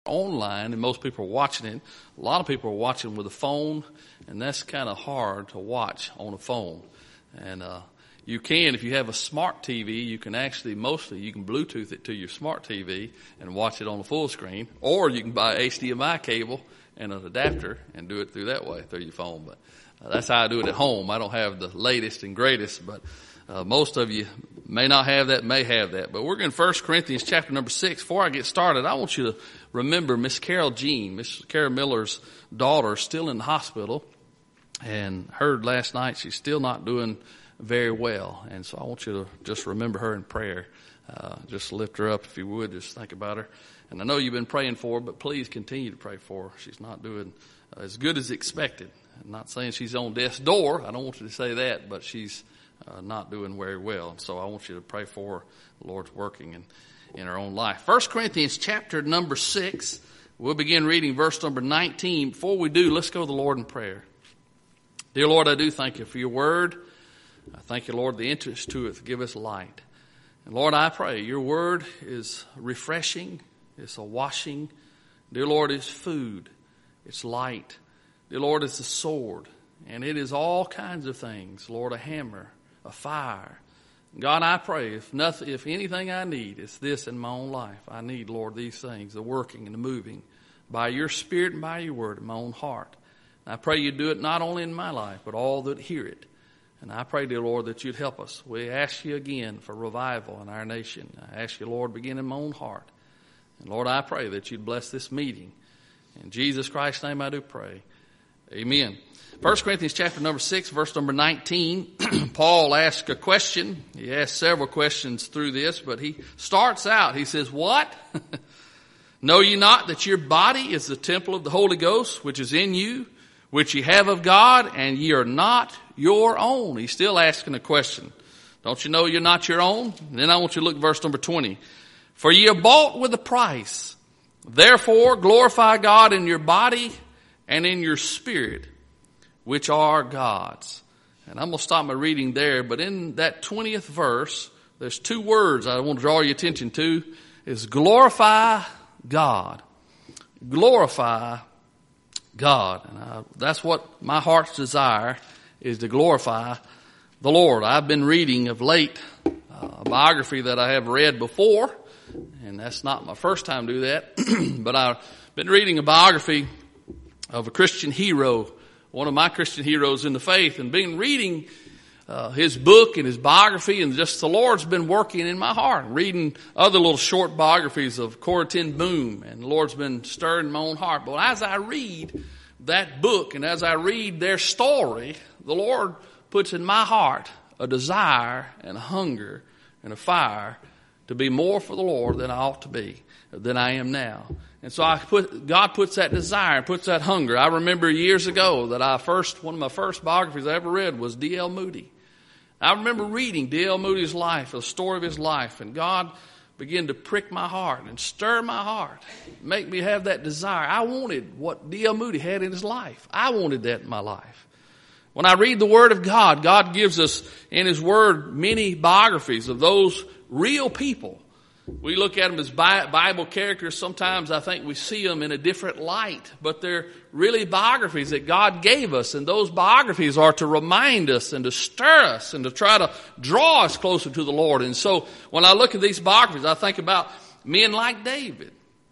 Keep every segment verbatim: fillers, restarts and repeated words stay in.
online, and most people are watching it. A lot of people are watching with a phone, and that's kind of hard to watch on a phone. And uh, you can, if you have a smart T V, you can actually, mostly, you can Bluetooth it to your smart T V and watch it on the full screen, or you can buy an H D M I cable and an adapter and do it through that way, through your phone. But uh, that's how I do it at home. I don't have the latest and greatest, but uh, most of you may not have that, may have that. But we're in First Corinthians chapter number six. Before I get started, I want you to remember Miss Carol Jean, Miss Carol Miller's daughter, still in the hospital, and heard last night she's still not doing very well. And so I want you to just remember her in prayer. Uh, just lift her up if you would. Just think about her. And I know you've been praying for her, but please continue to pray for her. She's not doing uh, as good as expected. I'm not saying she's on death's door. I don't want you to say that, but she's uh, not doing very well. And so I want you to pray for her. The Lord's working in, in her own life. First Corinthians chapter number six. We'll begin reading verse number nineteen. Before we do, let's go to the Lord in prayer. Dear Lord, I do thank you for your word. I thank you, Lord, the interest to it. Give us light. And Lord, I pray your word is refreshing. It's a washing. Dear Lord, it's food. It's light. Dear Lord, it's a sword. And it is all kinds of things. Lord, a hammer, a fire. God, I pray if nothing, if anything I need, it's this in my own life. I need, Lord, these things, the working and the moving by your Spirit and by your word in my own heart. And I pray you do it not only in my life, but all that hear it. And I pray, dear Lord, that you'd help us. We ask you again for revival in our nation. I ask you, Lord, begin in my own heart. And Lord, I pray that you'd bless this meeting. In Jesus Christ's name I do pray. Amen. First Corinthians chapter number six, verse number nineteen. Paul asks a question. He asks several questions through this, but he starts out. He says, what? Know ye not that your body is the temple of the Holy Ghost, which is in you, which ye have of God, and ye are not your own? He's still asking a question. Don't you know you're not your own? And then I want you to look at verse number twenty. For ye are bought with a price. Therefore glorify God in your body and in your spirit, which are God's. And I'm going to stop my reading there, but in that twentieth verse, there's two words I want to draw your attention to. Is glorify God. Glorify God. And I, that's what my heart's desire is, to glorify the Lord. I've been reading of late uh, a biography that I have read before, and that's not my first time to do that, but I've been reading a biography of a Christian hero, one of my Christian heroes in the faith, and been reading uh, his book and his biography, and just the Lord's been working in my heart. Reading other little short biographies of Corrie ten Boom, and the Lord's been stirring my own heart. But as I read that book and as I read their story, the Lord puts in my heart a desire and a hunger and a fire to be more for the Lord than I ought to be, than I am now. And so I put, God puts that desire, puts that hunger. I remember years ago that I first, one of my first biographies I ever read was D L Moody. I remember reading D L Moody's life, the story of his life, and God began to prick my heart and stir my heart, make me have that desire. I wanted what D L Moody had in his life. I wanted that in my life. When I read the Word of God, God gives us in His Word many biographies of those real people. We look at them as Bible characters. Sometimes I think we see them in a different light, but they're really biographies that God gave us. And those biographies are to remind us and to stir us and to try to draw us closer to the Lord. And so when I look at these biographies, I think about men like David.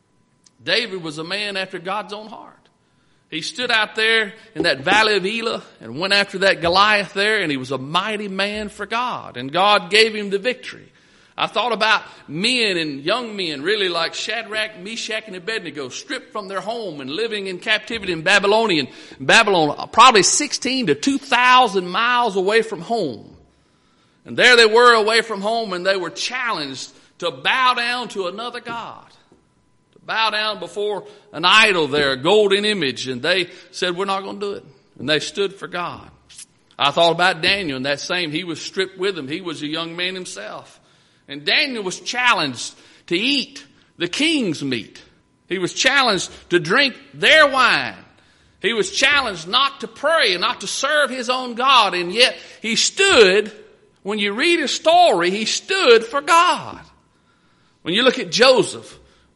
David was a man after God's own heart. He stood out there in that valley of Elah and went after that Goliath there, and he was a mighty man for God. And God gave him the victory. I thought about men and young men, really like Shadrach, Meshach, and Abednego, stripped from their home and living in captivity in Babylonian, Babylon, probably sixteen to two thousand miles away from home. And there they were away from home, and they were challenged to bow down to another god, to bow down before an idol there, a golden image. And they said, we're not going to do it. And they stood for God. I thought about Daniel, and that same, he was stripped with him. He was a young man himself. And Daniel was challenged to eat the king's meat. He was challenged to drink their wine. He was challenged not to pray and not to serve his own God. And yet he stood, when you read his story, he stood for God. When you look at Joseph,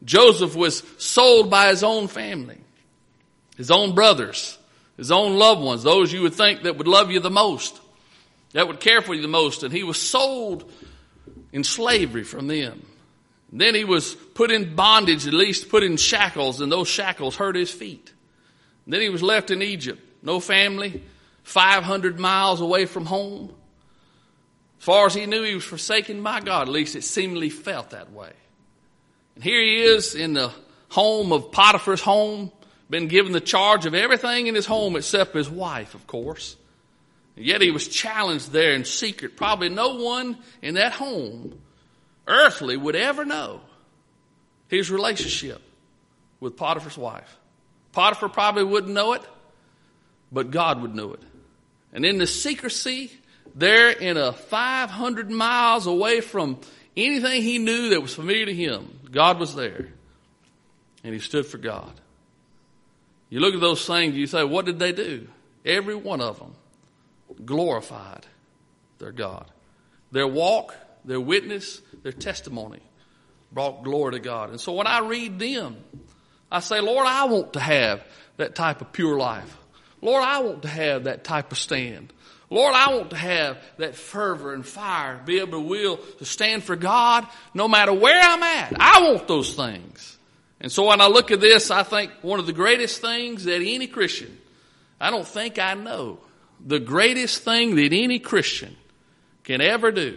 Joseph was sold by his own family, his own brothers, his own loved ones, those you would think that would love you the most, that would care for you the most. And he was sold in slavery from them. And then he was put in bondage, at least put in shackles, and those shackles hurt his feet. And then he was left in Egypt, no family, five hundred miles away from home. As far as he knew, he was forsaken by God. At least it seemingly felt that way. And here he is in the home of Potiphar's home, been given the charge of everything in his home except his wife, of course. And yet he was challenged there in secret. Probably no one in that home, earthly, would ever know his relationship with Potiphar's wife. Potiphar probably wouldn't know it, but God would know it. And in the secrecy, there in a five hundred miles away from anything he knew that was familiar to him, God was there. And he stood for God. You look at those things, you say, what did they do? Every one of them glorified their God. Their walk, their witness, their testimony brought glory to God. And so when I read them, I say, Lord, I want to have that type of pure life. Lord, I want to have that type of stand. Lord, I want to have that fervor and fire, be able to will to stand for God no matter where I'm at. I want those things. And so when I look at this, I think one of the greatest things that any Christian, I don't think I know, the greatest thing that any Christian can ever do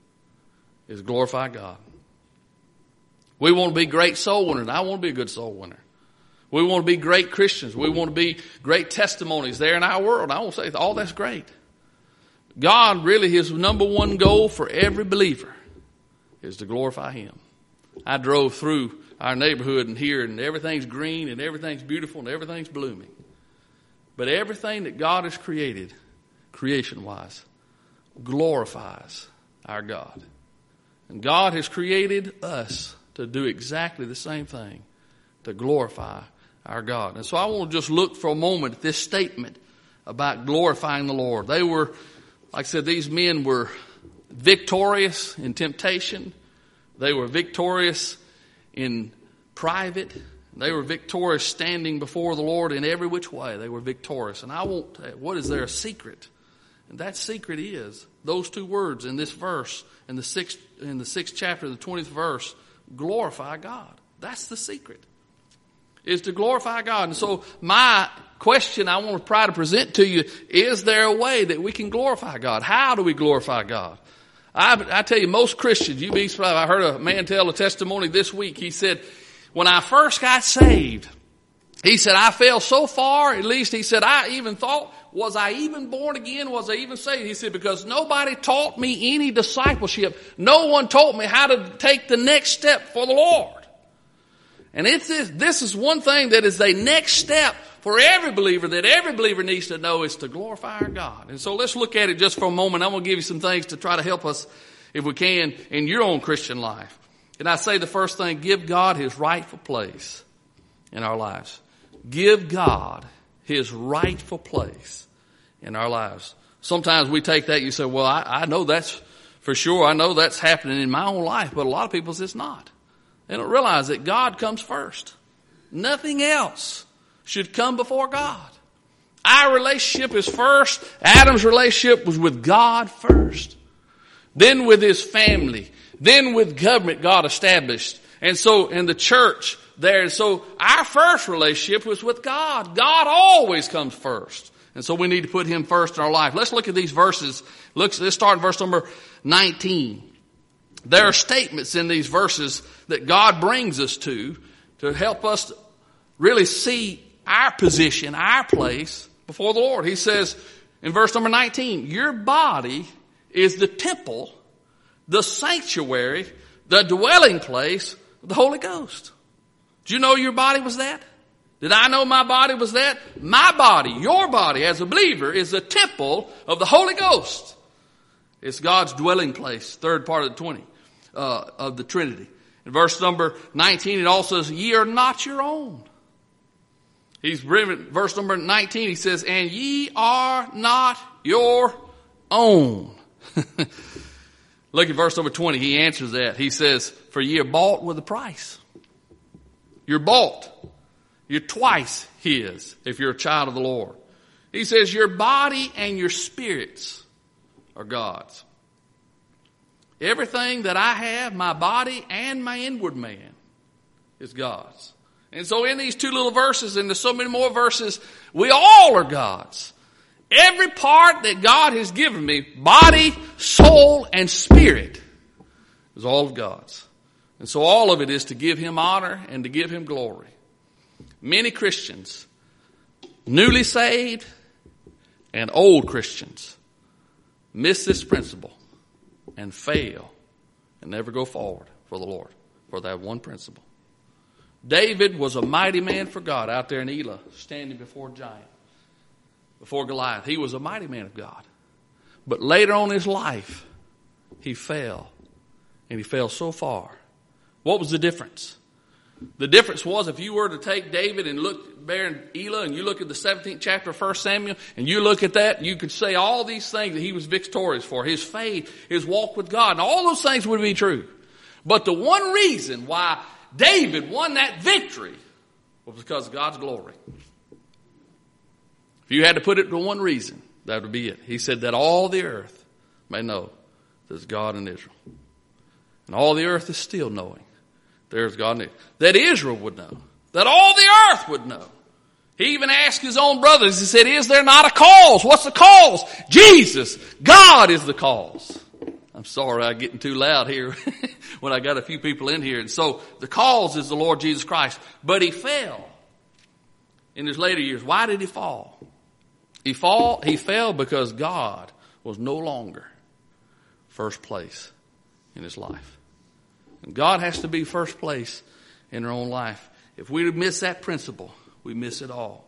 is glorify God. We want to be great soul winners. I want to be a good soul winner. We want to be great Christians. We want to be great testimonies there in our world. I won't say all that's great. God, really, his number one goal for every believer is to glorify him. I drove through our neighborhood and here, and everything's green and everything's beautiful and everything's blooming. But everything that God has created, creation-wise, glorifies our God. And God has created us to do exactly the same thing, to glorify our God. And so I want to just look for a moment at this statement about glorifying the Lord. They were, like I said, these men were victorious in temptation. They were victorious in private. They were victorious standing before the Lord in every which way. They were victorious. And I want, what is their secret? And that secret is those two words in this verse, in the sixth, in the sixth chapter, the twentieth verse, glorify God. That's the secret, is to glorify God. And so my question I want to try to present to you, is there a way that we can glorify God? How do we glorify God? I, I tell you, most Christians, you'd be surprised. I heard a man tell a testimony this week. He said, when I first got saved, he said, I fell so far, at least he said, I even thought, was I even born again? Was I even saved? He said, because nobody taught me any discipleship. No one taught me how to take the next step for the Lord. And it's this, this is one thing that is the next step for every believer, that every believer needs to know, is to glorify our God. And so let's look at it just for a moment. I'm going to give you some things to try to help us, if we can, in your own Christian life. And I say the first thing, give God his rightful place in our lives. Give God his rightful place in our lives. Sometimes we take that, you say, well, I, I know that's for sure. I know that's happening in my own life, but a lot of people it's not. They don't realize that God comes first. Nothing else should come before God. Our relationship is first. Adam's relationship was with God first. Then with his family. Then with government God established. And so in the church there. And so our first relationship was with God. God always comes first. And so we need to put him first in our life. Let's look at these verses. Let's, let's start in verse number nineteen. There are statements in these verses that God brings us to, to help us really see our position, our place before the Lord. He says in verse number nineteen, your body is the temple, the sanctuary, the dwelling place of the Holy Ghost. Did you know your body was that? Did I know my body was that? My body, your body as a believer, is the temple of the Holy Ghost. It's God's dwelling place, third part of the twenty, uh, of the Trinity. In verse number nineteen, it also says, ye are not your own. He's bringing verse number nineteen, he says, and ye are not your own. Look at verse number twenty. He answers that. He says, for ye are bought with a price. You're bought. You're twice his if you're a child of the Lord. He says your body and your spirits are God's. Everything that I have, my body and my inward man, is God's. And so in these two little verses, and there's so many more verses, we all are God's. Every part that God has given me, body, soul, and spirit, is all of God's. And so all of it is to give Him honor and to give Him glory. Many Christians, newly saved and old Christians, miss this principle and fail and never go forward for the Lord for that one principle. David was a mighty man for God out there in Elah, standing before a giant, before Goliath. He was a mighty man of God. But later on in his life, he fell. And he fell so far. What was the difference? The difference was if you were to take David and look there in Elah and you look at the seventeenth chapter of First Samuel and you look at that, you could say all these things that he was victorious for. His faith, his walk with God, and all those things would be true. But the one reason why David won that victory was because of God's glory. If you had to put it to one reason, that would be it. He said that all the earth may know there's God in Israel. And all the earth is still knowing there's God in Israel. That Israel would know. That all the earth would know. He even asked his own brothers, he said, is there not a cause? What's the cause? Jesus. God is the cause. I'm sorry I'm getting too loud here when I got a few people in here. And so the cause is the Lord Jesus Christ. But he fell in his later years. Why did he fall? He fall, he fell because God was no longer first place in his life. And God has to be first place in our own life. If we miss that principle, we miss it all.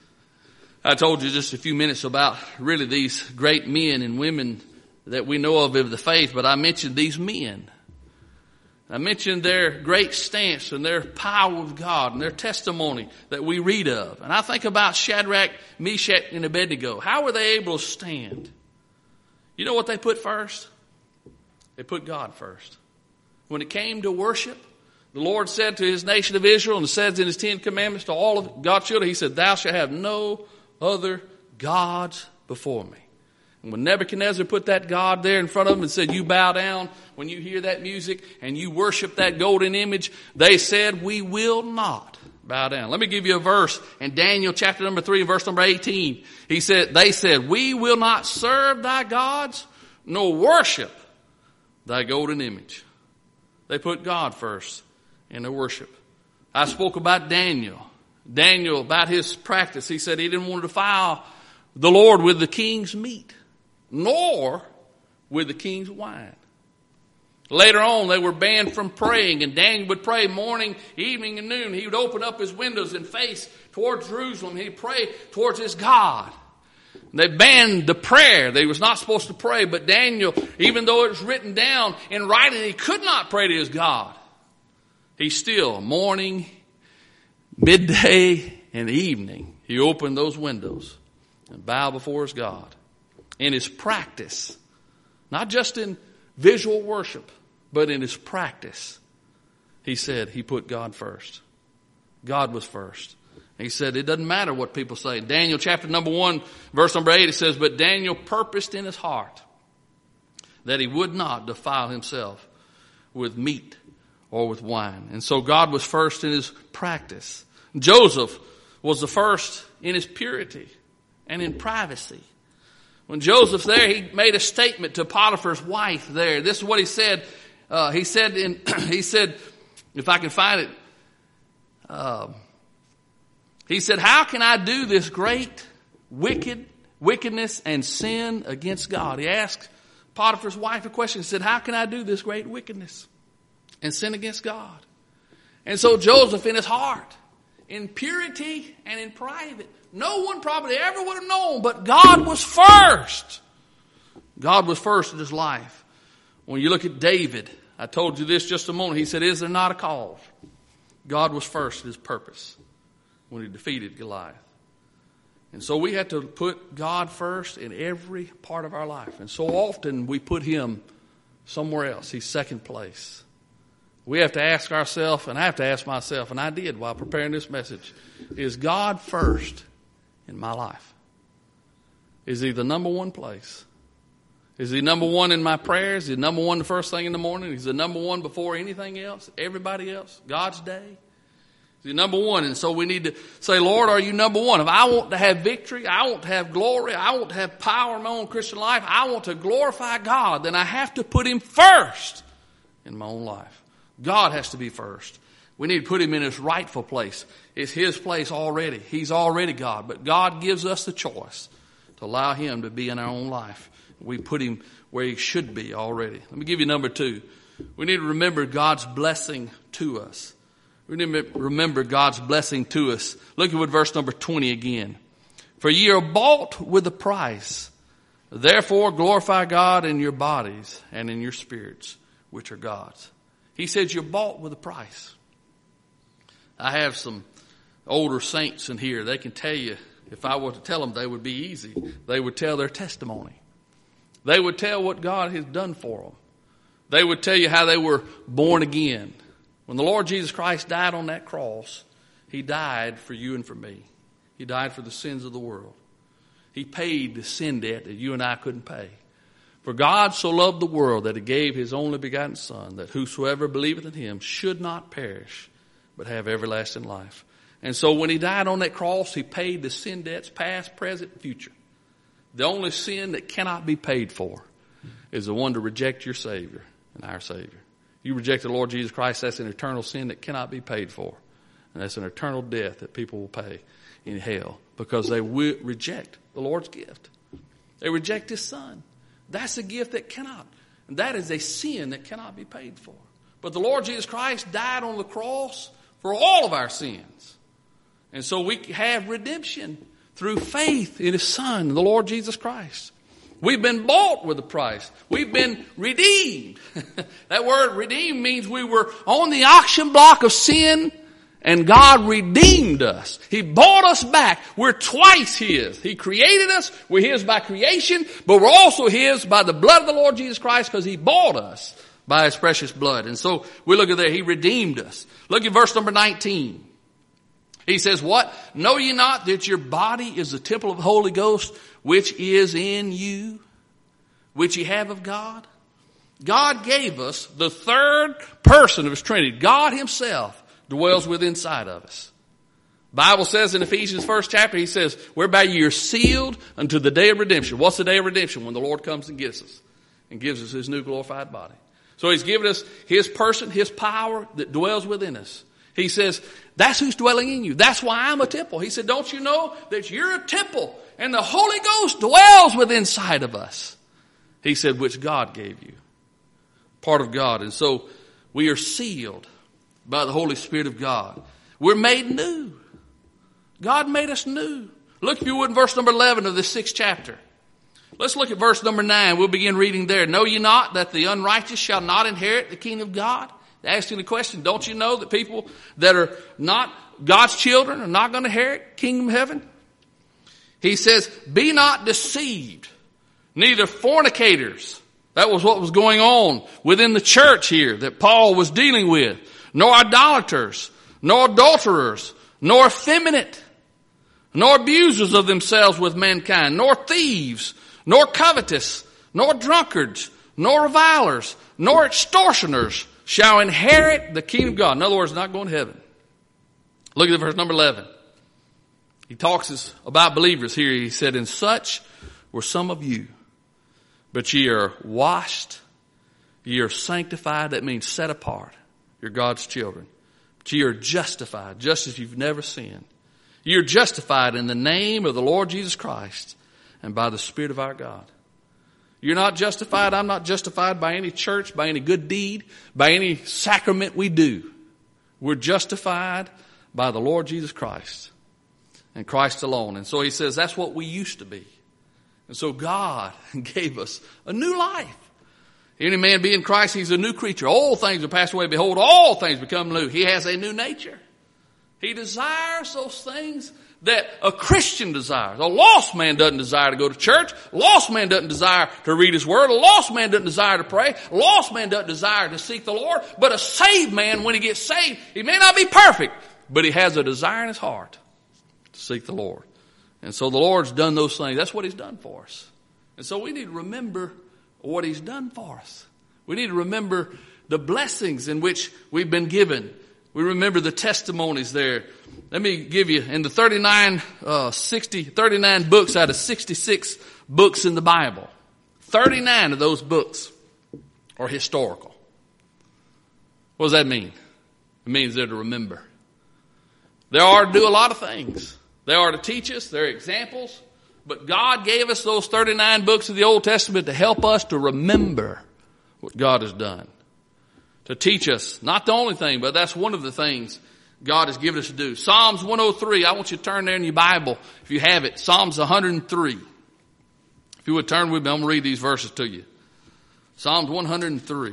I told you just a few minutes about really these great men and women that we know of of the faith, but I mentioned these men. I mentioned their great stance and their power of God and their testimony that we read of. And I think about Shadrach, Meshach, and Abednego. How were they able to stand? You know what they put first? They put God first. When it came to worship, the Lord said to his nation of Israel, and it says in his Ten Commandments to all of God's children, he said, thou shalt have no other gods before me. And when Nebuchadnezzar put that God there in front of them and said, you bow down when you hear that music and you worship that golden image, they said, we will not bow down. Let me give you a verse in Daniel chapter number three and verse number eighteen. He said, they said, we will not serve thy gods nor worship thy golden image. They put God first in their worship. I spoke about Daniel. Daniel, about his practice, he said he didn't want to defile the Lord with the king's meat, nor with the king's wine. Later on, they were banned from praying, and Daniel would pray morning, evening, and noon. He would open up his windows and face towards Jerusalem. He'd pray towards his God. They banned the prayer. They was not supposed to pray, but Daniel, even though it was written down in writing, he could not pray to his God. He still, morning, midday, and evening, he opened those windows and bowed before his God. In his practice, not just in visual worship, but in his practice, he said he put God first. God was first. He said it doesn't matter what people say. Daniel chapter number one, verse number eight, it says, but Daniel purposed in his heart that he would not defile himself with meat or with wine. And so God was first in his practice. Joseph was the first in his purity and in privacy. When Joseph's there, he made a statement to Potiphar's wife there. This is what he said. Uh, he said, in, he said, if I can find it, uh, he said, how can I do this great wicked wickedness and sin against God? He asked Potiphar's wife a question. He said, how can I do this great wickedness and sin against God? And so Joseph, in his heart, in purity and in private, no one probably ever would have known, but God was first. God was first in his life. When you look at David, I told you this just a moment. He said, is there not a cause? God was first in his purpose when he defeated Goliath. And so we have to put God first in every part of our life. And so often we put him somewhere else. He's second place. we have to ask ourselves, and I have to ask myself, and I did while preparing this message, is God first in my life? Is he the number one place? Is he number one in my prayers? Is he number one the first thing in the morning? Is he number one before anything else, everybody else, God's day? Is he number one? And so we need to say, Lord, are you number one? If I want to have victory, I want to have glory, I want to have power in my own Christian life, I want to glorify God, then I have to put him first in my own life. God has to be first. We need to put him in his rightful place. It's his place already. He's already God. But God gives us the choice to allow him to be in our own life. We put him where he should be already. Let me give you number two. We need to remember God's blessing to us. We need to remember God's blessing to us. Look at what verse number twenty again. For ye are bought with a price. Therefore glorify God in your bodies and in your spirits, which are God's. He says you're bought with a price. I have some older saints in here. They can tell you, if I were to tell them, they would be easy. They would tell their testimony. They would tell what God has done for them. They would tell you how they were born again. When the Lord Jesus Christ died on that cross, he died for you and for me. He died for the sins of the world. He paid the sin debt that you and I couldn't pay. For God so loved the world that he gave his only begotten Son, that whosoever believeth in him should not perish, but have everlasting life. And so when he died on that cross, he paid the sin debts past, present, and future. The only sin that cannot be paid for is the one to reject your Savior and our Savior. You reject the Lord Jesus Christ, that's an eternal sin that cannot be paid for. And that's an eternal death that people will pay in hell because they will reject the Lord's gift. They reject his Son. That's a gift that cannot. And that is a sin that cannot be paid for. But the Lord Jesus Christ died on the cross for all of our sins. And so we have redemption through faith in his Son, the Lord Jesus Christ. We've been bought with a price. We've been redeemed. That word redeemed means we were on the auction block of sin and God redeemed us. He bought us back. We're twice his. He created us. We're his by creation, but we're also his by the blood of the Lord Jesus Christ because he bought us by his precious blood. And so we look at there. He redeemed us. Look at verse number nineteen. He says, what? Know ye not that your body is the temple of the Holy Ghost, which is in you, which ye have of God? God gave us the third person of his Trinity. God himself dwells within inside of us. Bible says in Ephesians first chapter, he says, whereby ye are sealed unto the day of redemption. What's the day of redemption? When the Lord comes and gets us and gives us his new glorified body. So he's given us his person, his power that dwells within us. He says, that's who's dwelling in you. That's why I'm a temple. He said, don't you know that you're a temple and the Holy Ghost dwells within inside of us? He said, which God gave you. Part of God. And so we are sealed by the Holy Spirit of God. We're made new. God made us new. Look, if you would, in verse number eleven of this sixth chapter. Let's look at verse number nine. We'll begin reading there. Know ye not that the unrighteous shall not inherit the kingdom of God? Asking the question, don't you know that people that are not God's children are not going to inherit kingdom of heaven? He says, be not deceived, neither fornicators. That was what was going on within the church here that Paul was dealing with. Nor idolaters, nor adulterers, nor effeminate, nor abusers of themselves with mankind, nor thieves, nor covetous, nor drunkards, nor revilers, nor extortioners shall inherit the kingdom of God. In other words, not going to heaven. Look at verse number eleven. He talks about believers here. He said, and such were some of you, but ye are washed, ye are sanctified. That means set apart. You're God's children. But ye are justified, just as you've never sinned. You're justified in the name of the Lord Jesus Christ and by the Spirit of our God. You're not justified. I'm not justified by any church, by any good deed, by any sacrament we do. We're justified by the Lord Jesus Christ and Christ alone. And so he says that's what we used to be. And so God gave us a new life. Any man be in Christ, he's a new creature. Old things are passed away. Behold, all things become new. He has a new nature. He desires those things that a Christian desires. A lost man doesn't desire to go to church. A lost man doesn't desire to read his word. A lost man doesn't desire to pray. A lost man doesn't desire to seek the Lord. But a saved man, when he gets saved, he may not be perfect, but he has a desire in his heart to seek the Lord. And so the Lord's done those things. That's what he's done for us. And so we need to remember what he's done for us. We need to remember the blessings in which we've been given. We remember the testimonies there. Let me give you, in the thirty-nine, uh, sixty, thirty-nine books out of sixty-six books in the Bible, thirty-nine of those books are historical. What does that mean? It means they're to remember. They are to do a lot of things. They are to teach us. They're examples. But God gave us those thirty-nine books of the Old Testament to help us to remember what God has done. To teach us, not the only thing, but that's one of the things God has given us to do. Psalms one oh three, I want you to turn there in your Bible if you have it. Psalms one oh three. If you would turn with me, I'm going to read these verses to you. Psalms one oh three.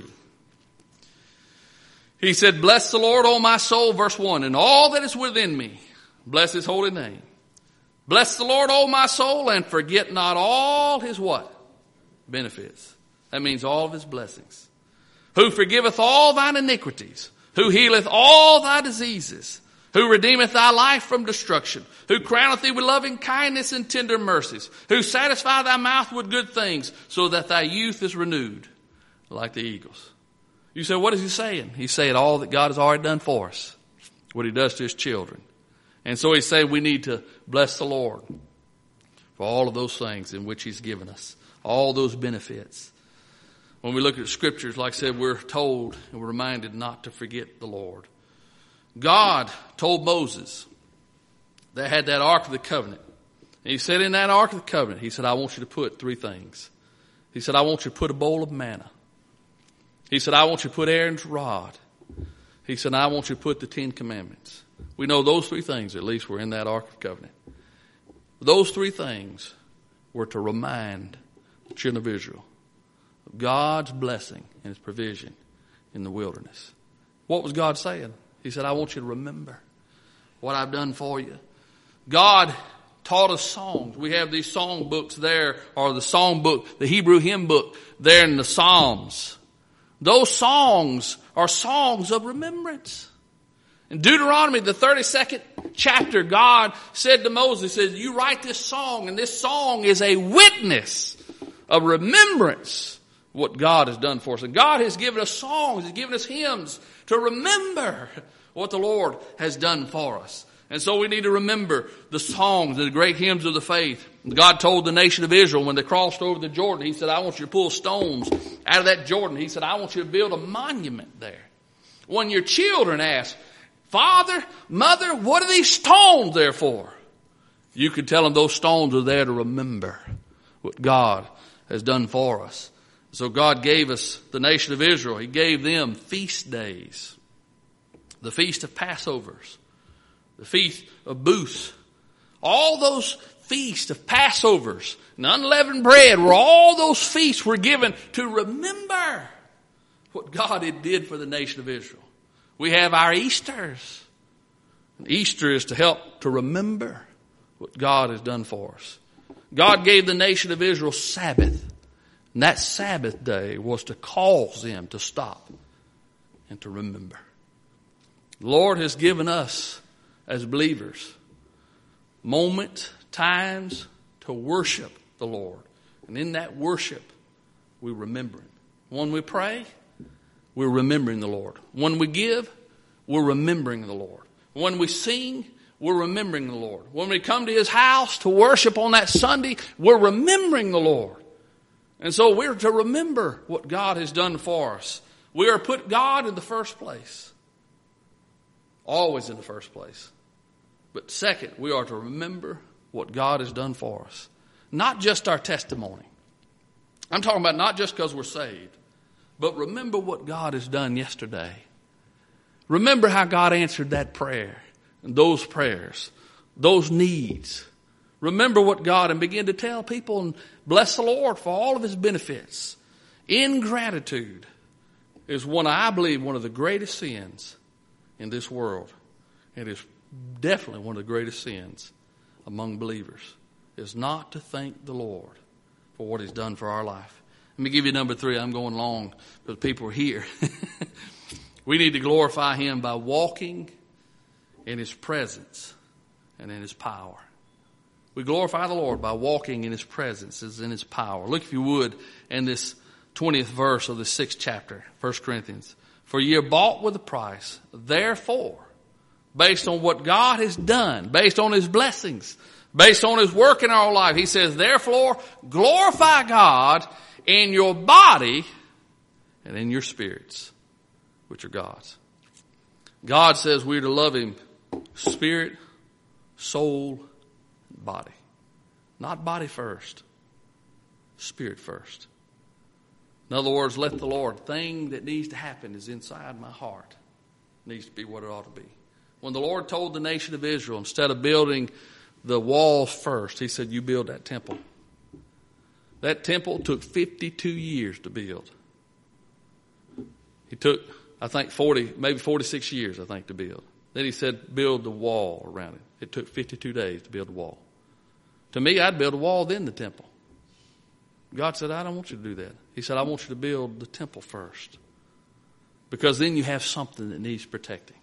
He said, bless the Lord, O my soul, verse one, and all that is within me. Bless his holy name. Bless the Lord, O my soul, and forget not all his what? Benefits. That means all of his blessings. Who forgiveth all thine iniquities, who healeth all thy diseases, who redeemeth thy life from destruction, who crowneth thee with loving kindness and tender mercies, who satisfy thy mouth with good things, so that thy youth is renewed like the eagles. You say, what is he saying? He's saying all that God has already done for us, what he does to his children. And so he's saying we need to bless the Lord for all of those things in which he's given us, all those benefits. When we look at scriptures, like I said, we're told and we're reminded not to forget the Lord. God told Moses that had that Ark of the Covenant. And he said in that Ark of the Covenant, he said, I want you to put three things. He said, I want you to put a bowl of manna. He said, I want you to put Aaron's rod. He said, I want you to put the Ten Commandments. We know those three things, at least, were in that Ark of the Covenant. Those three things were to remind the children of Israel of God's blessing and his provision in the wilderness. What was God saying? He said, I want you to remember what I've done for you. God taught us songs. We have these song books there, or the song book, the Hebrew hymn book there in the Psalms. Those songs are songs of remembrance. In Deuteronomy, the thirty-second chapter, God said to Moses, he says, you write this song, and this song is a witness, a remembrance of what God has done for us. And God has given us songs, he's given us hymns to remember what the Lord has done for us. And so we need to remember the songs, the great hymns of the faith. God told the nation of Israel when they crossed over the Jordan, he said, I want you to pull stones out of that Jordan. He said, I want you to build a monument there. When your children ask, Father, Mother, what are these stones there for? You could tell them those stones are there to remember what God has done for us. So God gave us, the nation of Israel, he gave them feast days. The feast of Passovers. The feast of Booths. All those feasts of Passovers and unleavened bread, were all those feasts were given to remember what God had did for the nation of Israel. We have our Easters. And Easter is to help to remember what God has done for us. God gave the nation of Israel Sabbath. And that Sabbath day was to cause them to stop and to remember. The Lord has given us as believers moment, times to worship the Lord. And in that worship, we remember him. When we pray, we're remembering the Lord. When we give, we're remembering the Lord. When we sing, we're remembering the Lord. When we come to his house to worship on that Sunday, we're remembering the Lord. And so we're to remember what God has done for us. We are to put God in the first place. Always in the first place. But second, we are to remember what God has done for us. Not just our testimony. I'm talking about not just because we're saved, but remember what God has done yesterday. Remember how God answered that prayer and those prayers, those needs. Remember what God, and begin to tell people and bless the Lord for all of his benefits. Ingratitude is one, I believe, one of the greatest sins in this world. It is definitely one of the greatest sins among believers, is not to thank the Lord for what he's done for our life. Let me give you number three. I'm going long because people are here. We need to glorify him by walking in his presence and in his power. We glorify the Lord by walking in his presence and in his power. Look, if you would, in this twentieth verse of the sixth chapter, First Corinthians. For ye are bought with a price. Therefore, based on what God has done, based on his blessings, based on his work in our life, he says, therefore, glorify God in your body and in your spirits, which are God's. God says we're to love him spirit, soul, and body. Not body first, spirit first. In other words, let the Lord, thing that needs to happen is inside my heart. It needs to be what it ought to be. When the Lord told the nation of Israel, instead of building the walls first, he said, you build that temple. That temple took fifty-two years to build. He took, I think, forty, maybe forty-six years, I think, to build. Then he said, build the wall around it. It took fifty-two days to build the wall. To me, I'd build a wall, then the temple. God said, I don't want you to do that. He said, I want you to build the temple first. Because then you have something that needs protecting.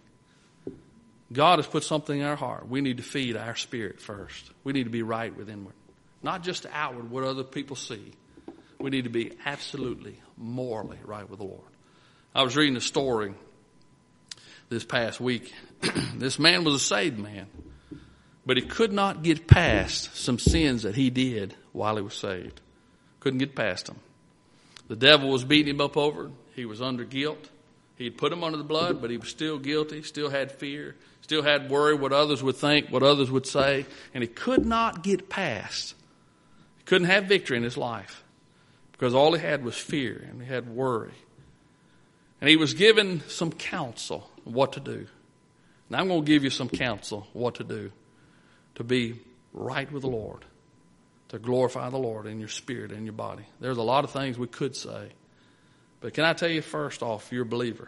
God has put something in our heart. We need to feed our spirit first. We need to be right within. Not just outward, what other people see. We need to be absolutely, morally right with the Lord. I was reading a story this past week. This man was a saved man, but he could not get past some sins that he did while he was saved. Couldn't get past them. The devil was beating him up over. He was under guilt. He'd put him under the blood, but he was still guilty, still had fear, still had worry what others would think, what others would say, and he could not get past. He couldn't have victory in his life because all he had was fear and he had worry. And he was given some counsel on what to do. And I'm going to give you some counsel what to do to be right with the Lord, to glorify the Lord in your spirit and your body. There's a lot of things we could say. But can I tell you first off, you're a believer.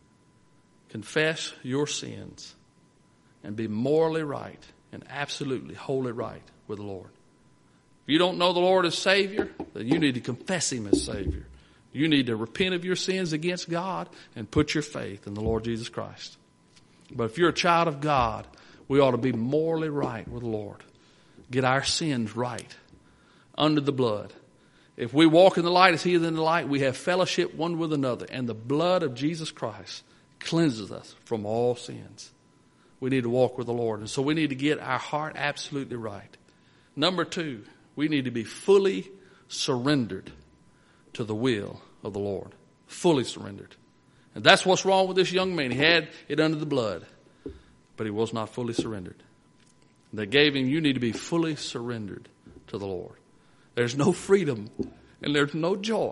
Confess your sins and be morally right and absolutely wholly right with the Lord. If you don't know the Lord as Savior, then you need to confess him as Savior. You need to repent of your sins against God and put your faith in the Lord Jesus Christ. But if you're a child of God, we ought to be morally right with the Lord. Get our sins right under the blood. If we walk in the light as he is in the light, we have fellowship one with another. And the blood of Jesus Christ cleanses us from all sins. We need to walk with the Lord. And so we need to get our heart absolutely right. Number two, we need to be fully surrendered to the will of the Lord. Fully surrendered. And that's what's wrong with this young man. He had it under the blood, but he was not fully surrendered. They gave him, you need to be fully surrendered to the Lord. There's no freedom and there's no joy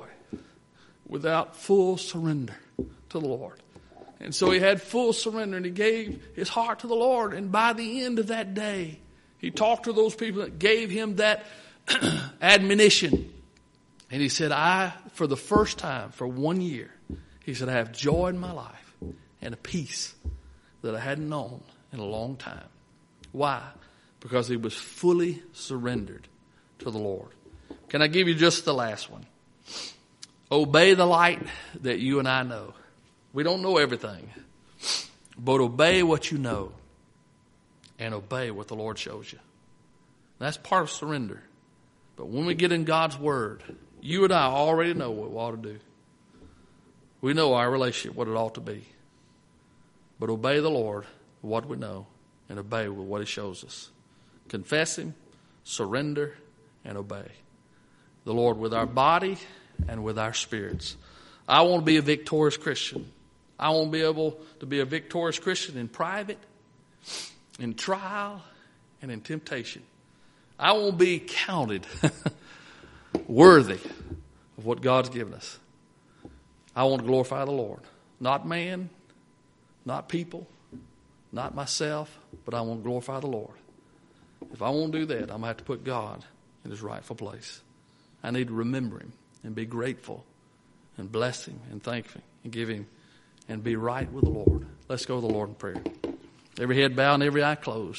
without full surrender to the Lord. And so he had full surrender and he gave his heart to the Lord. And by the end of that day, he talked to those people that gave him that admonition. And he said, I, for the first time, for one year, he said, I have joy in my life and a peace that I hadn't known in a long time. Why? Because he was fully surrendered to the Lord. Can I give you just the last one? Obey the light that you and I know. We don't know everything, but obey what you know and obey what the Lord shows you. That's part of surrender. But when we get in God's Word, you and I already know what we ought to do. We know our relationship, what it ought to be. But obey the Lord, what we know, and obey with what he shows us. Confess him, surrender, and obey the Lord with our body and with our spirits. I want to be a victorious Christian. I want to be able to be a victorious Christian in private, in trial, and in temptation. I want to be counted worthy of what God's given us. I want to glorify the Lord. Not man, not people, not myself, but I want to glorify the Lord. If I want to do that, I'm going to have to put God in his rightful place. I need to remember him and be grateful and bless him and thank him and give him and be right with the Lord. Let's go to the Lord in prayer. Every head bowed and every eye closed.